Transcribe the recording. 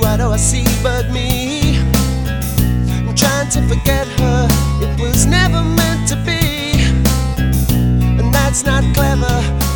what do I see but me? I'm trying to forget her, it was never meant to be. And that's not clever.